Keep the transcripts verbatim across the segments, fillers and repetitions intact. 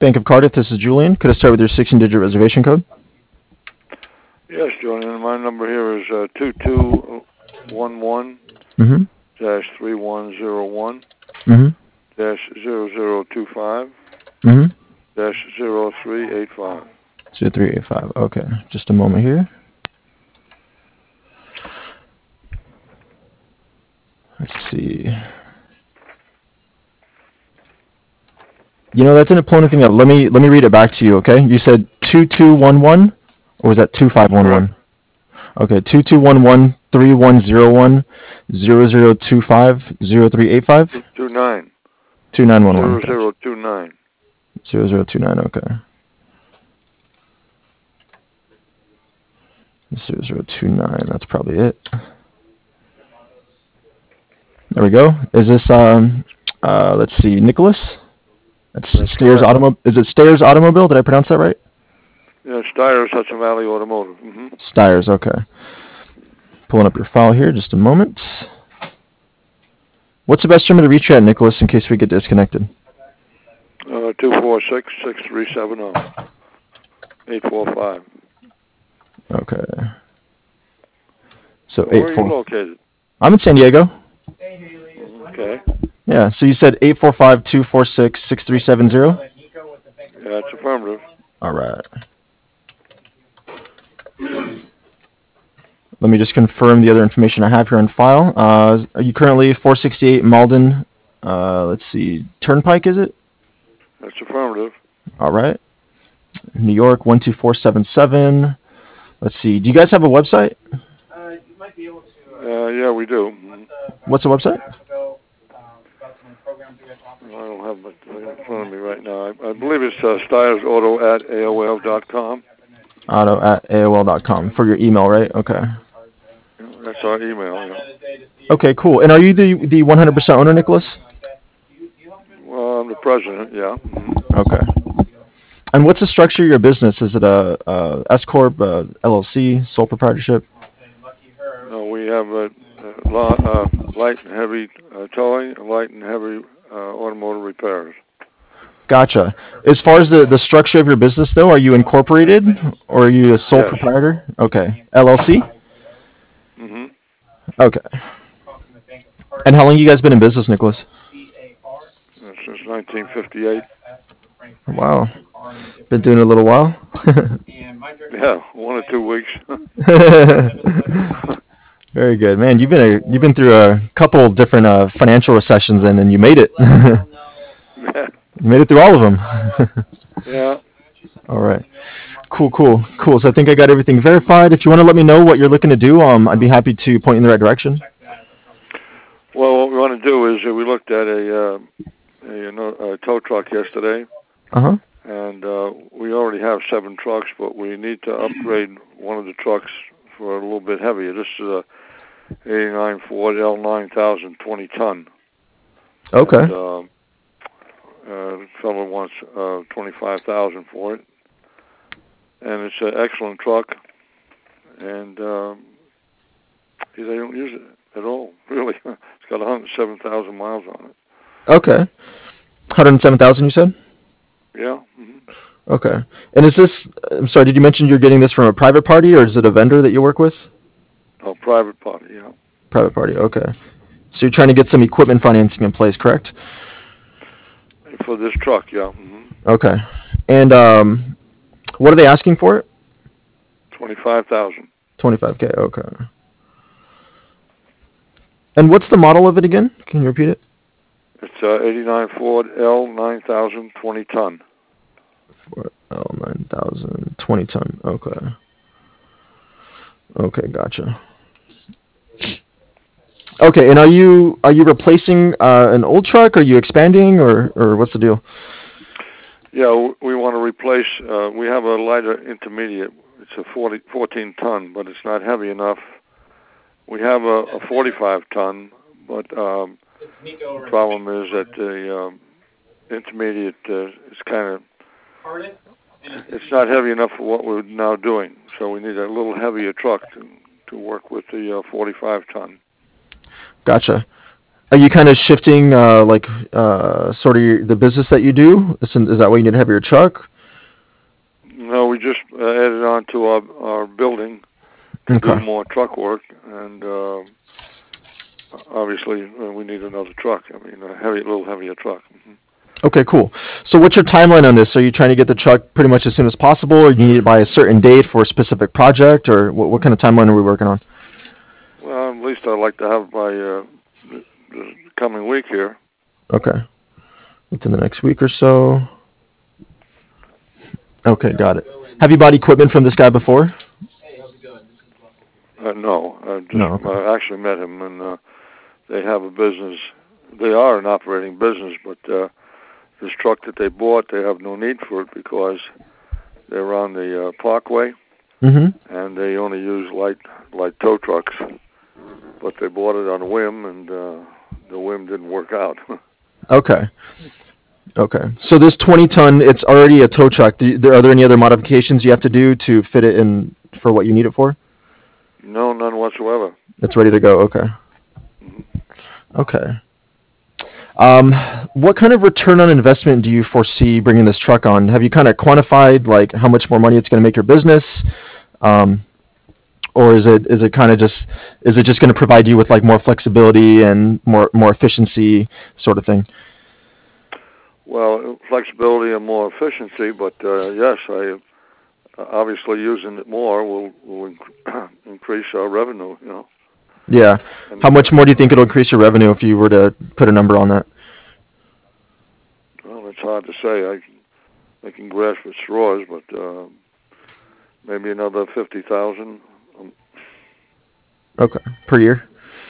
Bank of Cardiff. This is Julian. Could I start with your sixteen-digit reservation code? Yes, Julian. My number here is uh, two two one one Mm-hmm. dash three one zero one Mm-hmm. dash zero zero two five Mm-hmm. dash zero three eight five. Zero three eight five. Okay. Just a moment here. Let's see. You know, that didn't pull anything up. Let me let me read it back to you, okay? You said two two one one, or was that two five one one? Okay, two two one one three one zero one zero zero two five zero three eight five. Two nine. Two nine one one. Zero zero two nine. Zero zero two nine. Okay. Zero zero two nine. That's probably it. There we go. Is this um uh let's see, Nicholas? That's, That's Stairs correct. Automobile. Is it Stairs Automobile? Did I pronounce that right? Yeah, Steyer's Hudson Valley Automotive. Mm-hmm. Steyer's. Okay. Pulling up your file here. Just a moment. What's the best number to reach you at, Nicholas, in case we get disconnected? Uh, two four six six three seven zero eight four five. Okay. So Where eight are four. you located? I'm in San Diego. Okay. Yeah. So you said eight four five two four six six three seven zero. Yeah, it's affirmative. All right. Let me just confirm the other information I have here on file. Uh, are you currently four sixty-eight Malden? Uh, let's see, Turnpike, is it? That's affirmative. All right. New York one two four seven seven. Let's see. Do you guys have a website? Uh, you might be able to. Uh, yeah, we do. What's the website? I don't have it in front of me right now. I, I believe it's uh, StyersAuto at A O L dot com. Auto at A O L dot com for your email, right? Okay. That's our email. Yeah. Okay, cool. And are you the the one hundred percent owner, Nicholas? Well, I'm the president. Yeah. Mm-hmm. Okay. And what's the structure of your business? Is it a, a S corp, a L L C, sole proprietorship? No, we have a, a lot, uh, light and heavy uh, towing, light and heavy uh, automotive repairs. Gotcha. As far as the, the structure of your business, though, are you incorporated or are you a sole Yes. proprietor? Okay. L L C? Mm-hmm. Okay. And how long you guys been in business, Nicholas? Uh, since nineteen fifty-eight. Wow. Been doing it a little while? Yeah, one or two weeks. Very good, man. You've been a, you've been through a couple different uh, financial recessions, and then you made it. You made it through all of them. Yeah. All right. Cool, cool, cool. So I think I got everything verified. If you want to let me know what you're looking to do, um, I'd be happy to point you in the right direction. Well, what we want to do is uh, we looked at a, uh, a, you know, a tow truck yesterday, Uh huh. and uh, we already have seven trucks, but we need to upgrade one of the trucks for a little bit heavier. This is a eighty-nine Ford L nine thousand twenty ton. Okay. And, uh, uh, the fellow wants uh, twenty-five thousand for it, and it's an excellent truck, and um, they don't use it at all. Really, it's got one hundred seven thousand miles on it. Okay. one hundred seven thousand, you said? Yeah. Mm-hmm. Okay. And is this, I'm sorry, did you mention you're getting this from a private party, or is it a vendor that you work with? Oh, private party. Yeah. Private party, okay. So you're trying to get some equipment financing in place, correct? For this truck, yeah. Mm-hmm. Okay. And um, what are they asking for it? Twenty-five thousand. twenty-five K, okay. And what's the model of it again? Can you repeat it? It's uh, eighty-nine Ford L nine thousand twenty ton. Ford L nine thousand twenty ton, okay. Okay, gotcha. Okay, and are you are you replacing uh, an old truck? Are you expanding, or or what's the deal? Yeah, we want to replace. Uh, we have a lighter intermediate. It's a forty, fourteen ton, but it's not heavy enough. We have a, a forty-five ton, but um, the problem is that the um, intermediate uh, is kind of it's not heavy enough for what we're now doing. So we need a little heavier truck to to work with the uh, forty-five ton. Gotcha. are you kind of shifting, uh, like, uh, sort of your, the business that you do? Is, is that why you need a heavier truck? No, we just uh, added on to our our building to do Okay. more truck work, and uh, obviously uh, we need another truck. I mean, a heavy, little heavier truck. Hmm. Okay, cool. So what's your timeline on this? Are you trying to get the truck pretty much as soon as possible, or you need it by a certain date for a specific project, or what, what kind of timeline are we working on? Well, at least I'd like to have by uh, the, the coming week here. Okay, within the next week or so. Okay, got it. Have you bought equipment from this guy before? Uh, no, I just No. Okay. uh, actually met him, and uh, they have a business. They are an operating business, but uh, this truck that they bought, they have no need for it because they're on the uh, Parkway, Mm-hmm. and they only use light light tow trucks. But they bought it on a whim, and uh, the whim didn't work out. Okay. Okay. So this twenty ton, it's already a tow truck. Do, there, are there any other modifications you have to do to fit it in for what you need it for? No, none whatsoever. It's ready to go. Okay. Hmm. Okay. Um, what kind of return on investment do you foresee bringing this truck on? Have you kind of quantified like how much more money it's going to make your business? Um, or is it is it kind of just is it just going to provide you with like more flexibility and more more efficiency sort of thing? Well, flexibility and more efficiency, but uh, yes, I obviously using it more will will inc- increase our revenue. You know, Yeah. How and much more do you think it'll increase your revenue if you were to put a number on that? well, it's hard to say. I I can grasp at straws, but uh, maybe another fifty thousand. Um, Okay. Per year?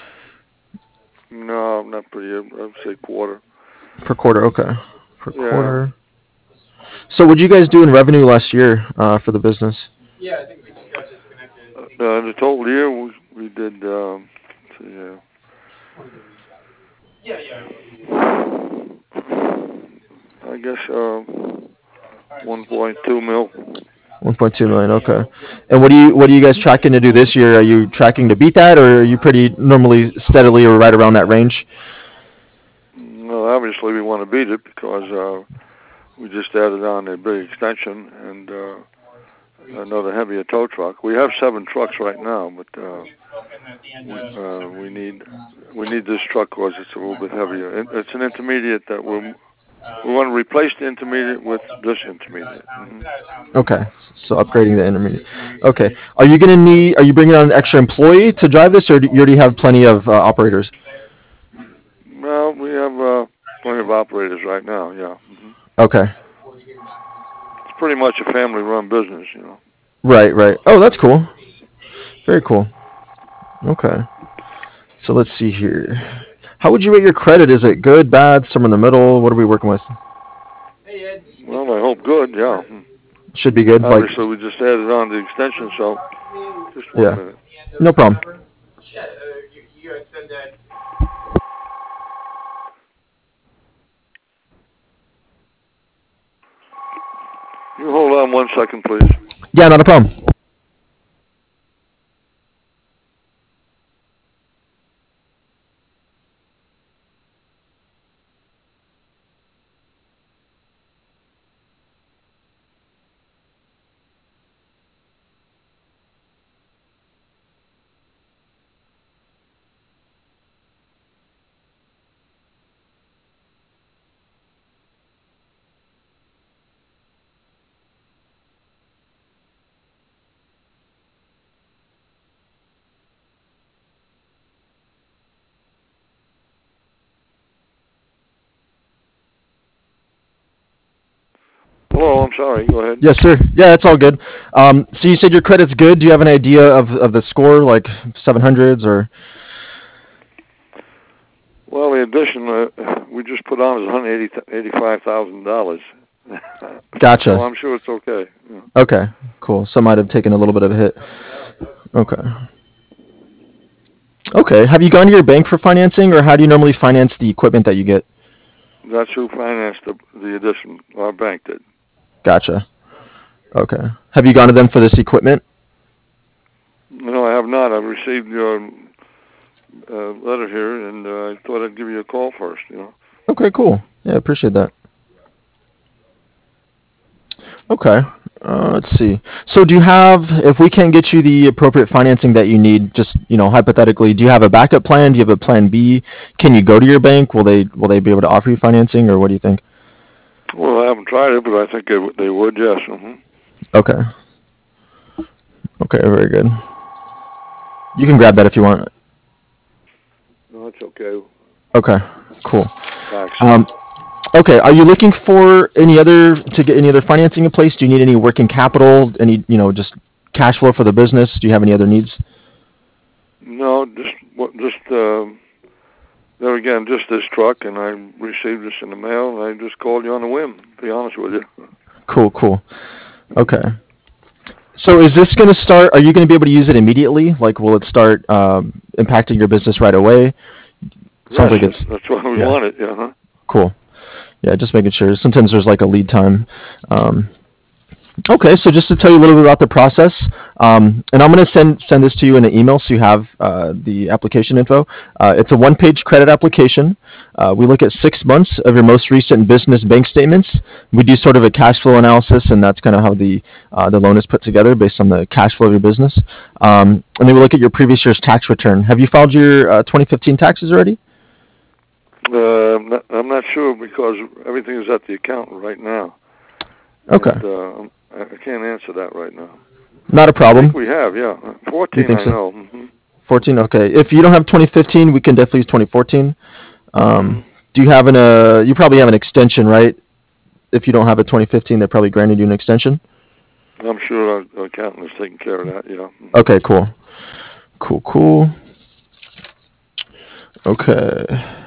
no, not per year. I'd say quarter. Per quarter. Okay. Per Yeah. quarter. So what did you guys do in revenue last year uh, for the business? Uh, uh, the total year we we did. Um, let's see, uh, I guess uh, one point two mil. one point two million. Okay. And what do you what are you guys tracking to do this year? Are you tracking to beat that, or are you pretty normally steadily or right around that range? Well, obviously we want to beat it because uh, we just added on a big extension and uh, another heavier tow truck. We have seven trucks right now, but uh, we uh, we need we need this truck because it's a little bit heavier. It, it's an intermediate that we we want to replace the intermediate with this intermediate. Hmm. Okay. So upgrading the intermediate. Okay. Are you gonna need? Are you bringing on an extra employee to drive this, or do you already have plenty of uh, operators? Well, we have uh, plenty of operators right now. Yeah. Hmm. Okay. It's pretty much a family-run business, you know. Right. Right. Oh, that's cool. Very cool. Okay. So let's see here. How would you rate your credit? Is it good, bad, somewhere in the middle? What are we working with? Well, I hope good. Yeah. Hmm. Should be good. Like, Obviously, we just added on the extension, so just one yeah. minute. No problem. You hold on one second, please. Yeah, not a problem. Hello, I'm sorry. Go ahead. Yes, sir. Yeah, it's all good. Um, so you said your credit's good. Do you have an idea of, of the score, like seven hundreds or? Well, the addition uh, we just put on is one hundred eighty-five thousand dollars. So Gotcha. I'm sure it's okay. Yeah. Okay, cool. So might have taken a little bit of a hit. Okay. Okay. Have you gone to your bank for financing, or how do you normally finance the equipment that you get? That's who financed the, the addition. Our bank did. Gotcha. Okay. Have you gone to them for this equipment? No, I have not. I've received your uh, letter here, and uh, I thought I'd give you a call first. You know. Okay, cool. Yeah, appreciate that. Okay. Uh, let's see. So do you have, if we can't get you the appropriate financing that you need, just, you know, hypothetically, do you have a backup plan? Do you have a plan B? Can you go to your bank? Will they will they be able to offer you financing, or what do you think? Well, I haven't tried it, but I think they, w- they would. Yes. Mm-hmm. Okay. Okay, very good. You can grab that if you want. No, it's okay. Okay, cool. Thanks. Um, okay, are you looking for any other to get any other financing in place? Do you need any working capital? Any, you know, just cash flow for the business? Do you have any other needs? No, just what, just uh, there again, just this truck, and I received this in the mail, and I just called you on a whim. To be honest with you. Cool, cool. Okay. So is this going to start, are you going to be able to use it immediately? Like, will it start um, impacting your business right away? Sounds Yes, like it's, that's why we yeah. want it. Yeah. Huh? Cool. Yeah, just making sure. Sometimes there's like a lead time. Um, okay, so just to tell you a little bit about the process, um, and I'm going to send send this to you in an email so you have uh, the application info. Uh, it's a one-page credit application. Uh, we look at six months of your most recent business bank statements. We do sort of a cash flow analysis, and that's kind of how the uh, the loan is put together based on the cash flow of your business. Um, and then we look at your previous year's tax return. Have you filed your uh, twenty fifteen taxes already? Uh, I'm, not, I'm not sure because everything is at the accountant right now. Okay. And, uh, I I can't answer that right now. Not a I problem. think we have, yeah. fourteen, You think I so? know. Mm-hmm. fourteen, okay. If you don't have twenty fifteen, we can definitely use twenty fourteen. Um, Mm-hmm. do you have an, uh, you probably have an extension, right? If you don't have a twenty fifteen, they probably granted you an extension. I'm sure our, our accountant is taking care of that, yeah. Mm-hmm. Okay, cool. Cool, cool. Okay.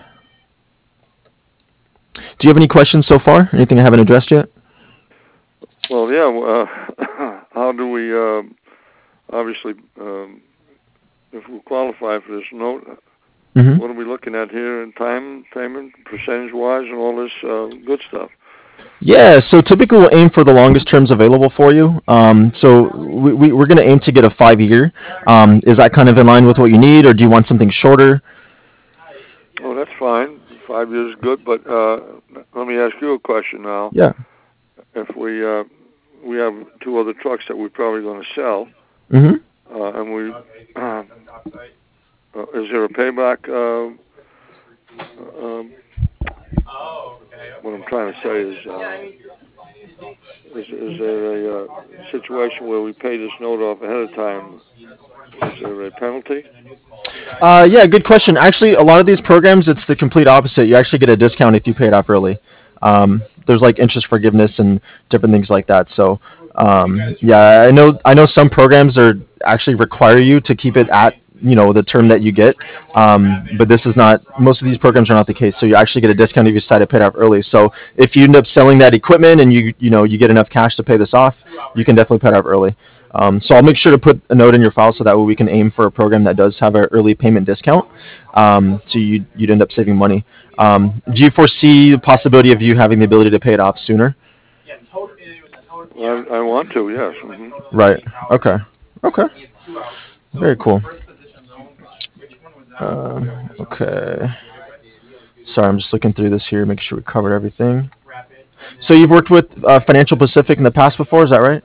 Do you have any questions so far? Anything I haven't addressed yet? Well, yeah, uh, how do we, uh, obviously, um, if we qualify for this note, Mm-hmm. what are we looking at here in time, payment, percentage-wise, and all this uh, good stuff? Yeah, so typically we'll aim for the longest terms available for you. Um, so we, we, we're going to aim to get a five-year. Um, is that kind of in line with what you need, or do you want something shorter? Oh, that's fine. Five years is good, but uh, let me ask you a question now. Yeah. If we uh, we have two other trucks that we're probably going to sell, Mm-hmm. uh, and we uh, uh, is there a payback? Uh, um, what I'm trying to say is, uh, is, is there a uh, situation where we pay this note off ahead of time? Is there a penalty? Uh, yeah, good question. Actually, a lot of these programs, it's the complete opposite. You actually get a discount if you pay it off early. Um, there's like interest forgiveness and different things like that. So, um, yeah, I know I know some programs are actually require you to keep it at, you know, the term that you get. Um, but this is not. Most of these programs are not the case. So you actually get a discount if you decide to pay it off early. So if you end up selling that equipment and you you know you get enough cash to pay this off, you can definitely pay it off early. Um, so I'll make sure to put a note in your file so that way we can aim for a program that does have an early payment discount. Um, so you, you'd end up saving money. Um, do you foresee the possibility of you having the ability to pay it off sooner? I, I want to, yes. Mm-hmm. Right. Okay. Okay. Very cool. Uh, okay. Sorry, I'm just looking through this here, make sure we covered everything. So you've worked with uh, Financial Pacific in the past before, is that right?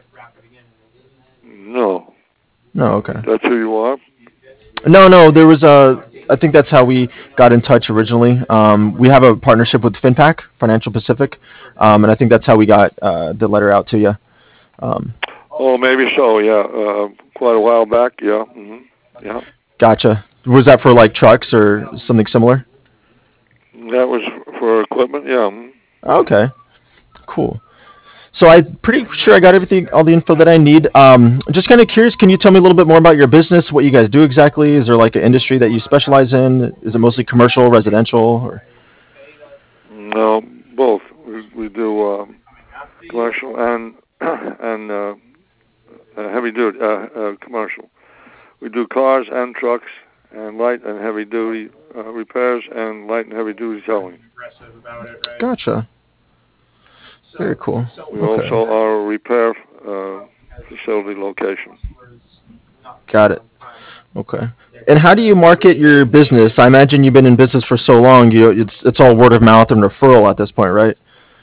No. No, okay. That's who you are? No, no, there was a. I think that's how we got in touch originally. Um, we have a partnership with FinPac, Financial Pacific, um, and I think that's how we got uh, the letter out to you. Um, Oh, maybe so, yeah. Uh, quite a while back, yeah. Mm-hmm. Yeah. Gotcha. Was that for like trucks or something similar? That was for equipment, yeah. Mm-hmm. Okay, cool. So I'm pretty sure I got everything, all the info that I need. Um, just kind of curious, can you tell me a little bit more about your business, what you guys do exactly? Is there like an industry that you specialize in? Is it mostly commercial, residential? Or? No, both. We, we do um, commercial and and uh, uh, heavy duty uh, uh, commercial. We do cars and trucks and light and heavy duty uh, repairs and light and heavy duty towing. Gotcha. Very cool. We Okay. also are a repair uh, facility location. Got it. Okay. And how do you market your business? I imagine you've been in business for so long. You it's it's all word of mouth and referral at this point, right?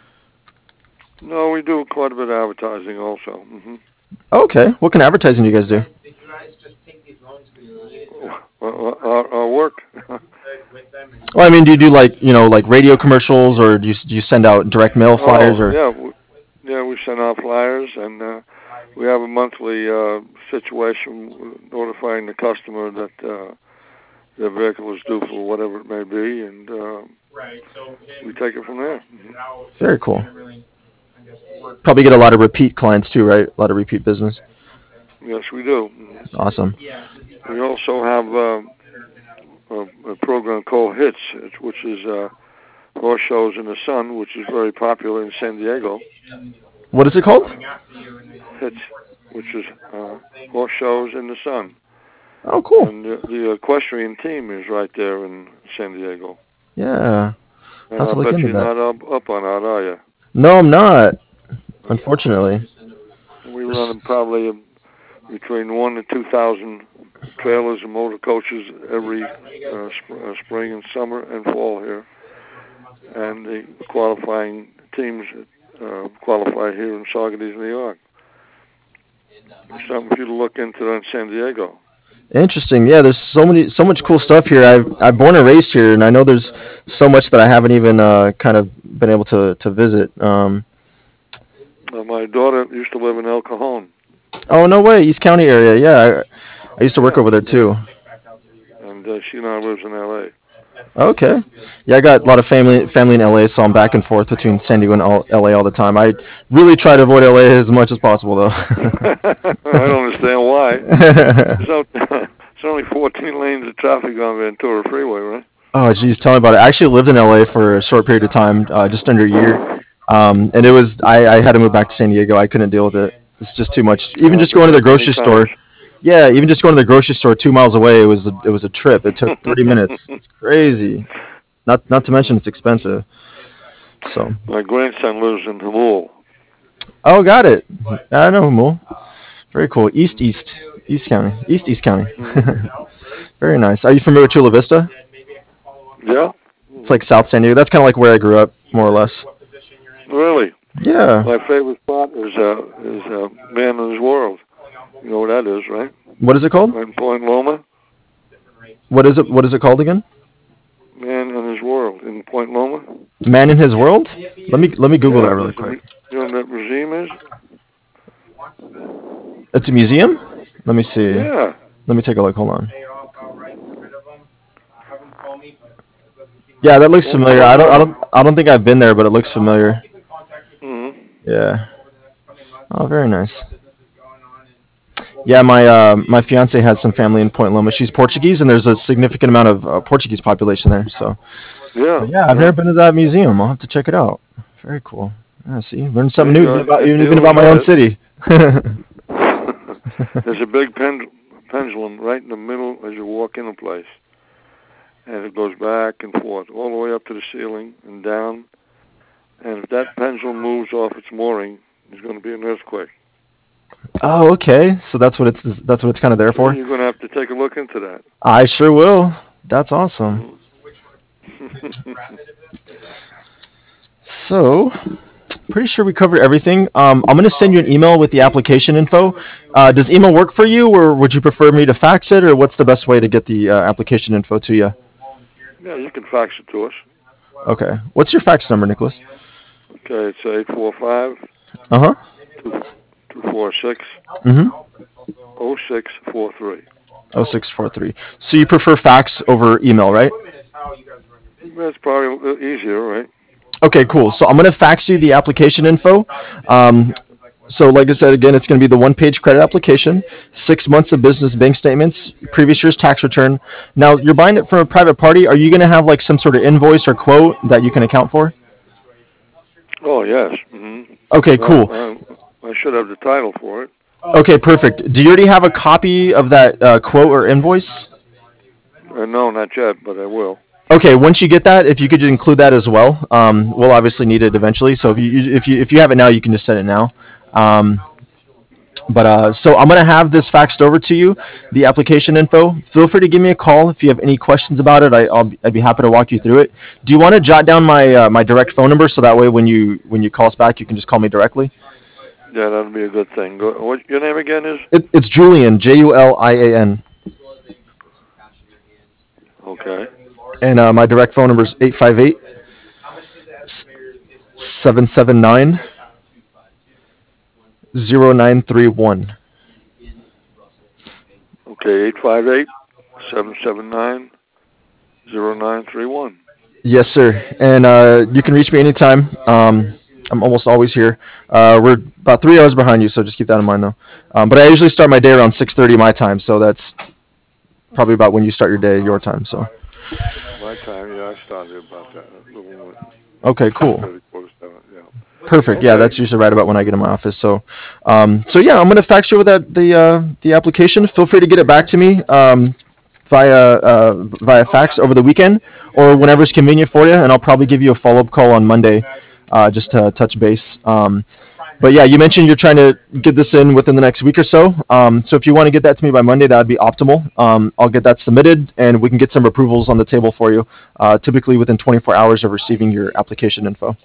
No, we do quite a bit of advertising also. hmm Okay. What kind of advertising do you guys do? Did you guys just take these loans because you needed to Our, our, our work. with them? And Well, I mean, do you do like you know like radio commercials, or do you do you send out direct mail flyers, Oh, or? yeah. We, yeah, we send out flyers, and uh, we have a monthly uh, situation notifying the customer that uh, their vehicle is due for whatever it may be, and uh, right, so we him take it from there. it out. Very cool. Didn't really, I guess, work. Probably get a lot of repeat clients too, right? A lot of repeat business. Okay. Yes, we do. Awesome. Yeah. Does he We also have uh, a, a program called HITS, which is uh, horse shows in the sun, which is very popular in San Diego. What is it called? coming after you and then going HITS, towards which is uh, horse shows in the sun. Oh, cool. And the, the equestrian team is right there in San Diego. Yeah. And Have I to look bet into you're that. not up, up on that, are you? No, I'm not. Unfortunately. We run probably between one and two thousand trailers and motor coaches every uh, sp- uh, spring and summer and fall here. And the qualifying teams uh, qualify here in Saugerties, New York. Something for you to look into in San Diego. Interesting. Yeah, there's so many, so much cool stuff here. I've I've born and raised here, and I know there's so much that I haven't even uh, kind of been able to to visit. Um, Uh, my daughter used to live in El Cajon. oh no way, East County area. Yeah, I, I used to work Yeah, over there too. and uh, she now lives in L A. Okay. Yeah, I got a lot of family family in L A, so I'm back and forth between San Diego and all, L A all the time. I really try to avoid L A as much as possible, though. I don't understand why. So it's only fourteen lanes of traffic on Ventura Freeway, right? Oh, geez, tell me about it. I actually lived in L A for a short period of time, uh, just under a year, um, and it was I, I had to move back to San Diego. I couldn't deal with it. It's just too much. Even Yeah, I've just been going to there the many grocery store. times. Yeah, even just going to the grocery store two miles away, it was a, it was a trip. It took thirty minutes. It's crazy. Not not to mention it's expensive. So. My grandson lives in Hamul. Oh, got it. I know Humul. Very cool. East East East County. East East County. Very nice. Are you familiar with Chula Vista? Yeah, It's like South San Diego. That's kind of like where I grew up, more or less. really. Yeah. My favorite spot is uh, is uh, Man in His World. You know what that is, right? What is it called? Right in Point Loma. What is it? What is it called again? Man in His World in Point Loma. Man in His World. Let me let me Google Yeah, that really it's a mu- quick. you know what that museum is? It's a museum. Let me see. Yeah. Let me take a look. Hold on. pay it off outright, get rid of them. Uh, have them call me, but it doesn't seem like Yeah, that looks familiar. I don't I don't I don't think I've been there, but it looks familiar. keep in contact with you hmm Yeah. over the next coming months. Oh, very nice. What business is going on and what Yeah, my uh, my fiance has some family in Point Loma. She's Portuguese, and there's a significant amount of uh, Portuguese population there. So, Yeah. but yeah, I've never been to that museum. I'll have to check it out. Very cool. Yeah, see, learn something There new you even go. about, If even you about my own enjoy city. There's a big pen, pendulum right in the middle as you walk in a place. And it goes back and forth, all the way up to the ceiling and down. And if that pendulum moves off its mooring, there's going to be an earthquake. Oh, okay. So that's what it's that's what it's kind of there So for. you're going to have to take a look into that. I sure will. That's awesome. So, pretty sure we covered everything. Um, I'm gonna send you an email with the application info. Uh, does email work for you, or would you prefer me to fax it, or what's the best way to get the uh, application info to you? Yeah, you can fax it to us. Okay. What's your fax number, Nicholas? Okay, it's eight four five, Uh huh. two four six, Mm-hmm. oh six four three. Oh six four three. So you prefer fax over email, right? That's probably easier, right? Okay, cool. So I'm gonna fax you the application info. Um, so like I said, again, it's gonna be the one-page credit application, six months of business bank statements, previous year's tax return. Now you're buying it from a private party. Are you gonna have like some sort of invoice or quote that you can account for? Oh, yes. hmm Okay, cool. Uh, I should have the title for it. Okay, perfect. Do you already have a copy of that uh, quote or invoice? Uh, no, not yet, but I will. Okay, once you get that, if you could just include that as well, um, we'll obviously need it eventually. So if you if you if you have it now, you can just send it now. Um, But uh, so I'm gonna have this faxed over to you, the application info. Feel free to give me a call if you have any questions about it. I, I'll be- I'd be happy to walk you through it. Do you want to jot down my uh, my direct phone number so that way when you when you call us back you can just call me directly? Yeah, that'd be a good thing. Go, what your name again is? It, it's Julian, J U L I A N, Okay. and uh, my direct phone number is eight five eight seven seven nine zero nine three one. Okay, eight five eight seven seven nine zero nine three one. Yes, sir. And uh, you can reach me anytime. Um, I'm almost always here. Uh, we're about three hours behind you, so just keep that in mind, though. Um, but I usually start my day around six thirty my time, so that's probably about when you start your day, your time. So. My time, yeah, I started about that. A little Okay, cool. thirty, quarter seven, yeah. Perfect. Yeah, Okay. that's usually right about when I get in my office. So, um, so yeah, I'm gonna fax you over that the uh, the application. Feel free to get it back to me um, via uh, via fax over the weekend or whenever it's convenient for you, and I'll probably give you a follow up call on Monday uh, just to touch base. Um, but yeah, you mentioned you're trying to get this in within the next week or so. Um, so if you want to get that to me by Monday, that would be optimal. Um, I'll get that submitted, and we can get some approvals on the table for you, uh, typically within twenty-four hours of receiving your application info.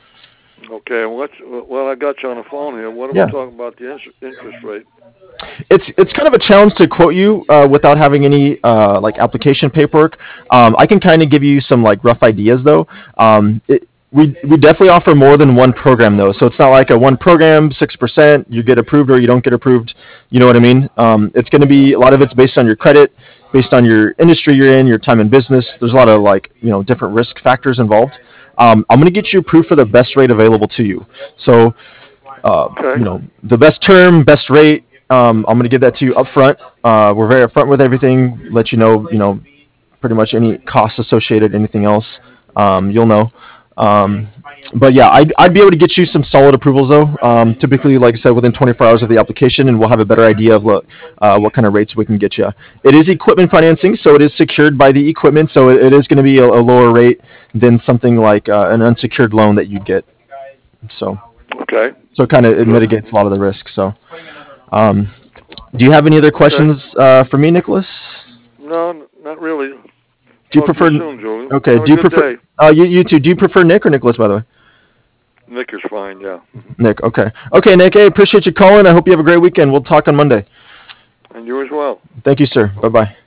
Okay, and what's, well, I got you on the phone here. What are Yeah. we talking about the in- interest rate? It's it's kind of a challenge to quote you uh, without having any uh, like application paperwork. Um, I can kind of give you some like rough ideas though. Um, it, we we definitely offer more than one program though, so it's not like a one program six percent you get approved or you don't get approved. You know what I mean? Um, it's going to be a lot of it's based on your credit, based on your industry you're in, your time in business. There's a lot of like you know different risk factors involved. Um, I'm going to get you approved for the best rate available to you. So uh, Okay. you know, the best term, best rate. Um, I'm going to give that to you up front. Uh, we're very upfront with everything. Let you know, you know, pretty much any costs associated, anything else, um, you'll know. Um, but yeah, I'd, I'd be able to get you some solid approvals though. Um, typically, like I said, within twenty-four hours of the application, and we'll have a better idea of what uh, what kind of rates we can get you. It is equipment financing, so it is secured by the equipment, so it, it is going to be a, a lower rate than something like uh, an unsecured loan that you'd get. So. Okay. So it kind of it Good. mitigates a lot of the risk. So, um, do you have any other Okay. questions uh, for me, Nicholas? No, n- not really. Do you Talk to prefer? you soon, Julian. Okay. Have a Do you good prefer? day. Uh, you you too. Do you prefer Nick or Nicholas? By the way, Nick is fine, yeah. Mhm. Nick. Okay. Okay, Nick. Hey, appreciate you calling. I hope you have a great weekend. We'll talk on Monday. And you as well. Thank you, sir. Bye bye.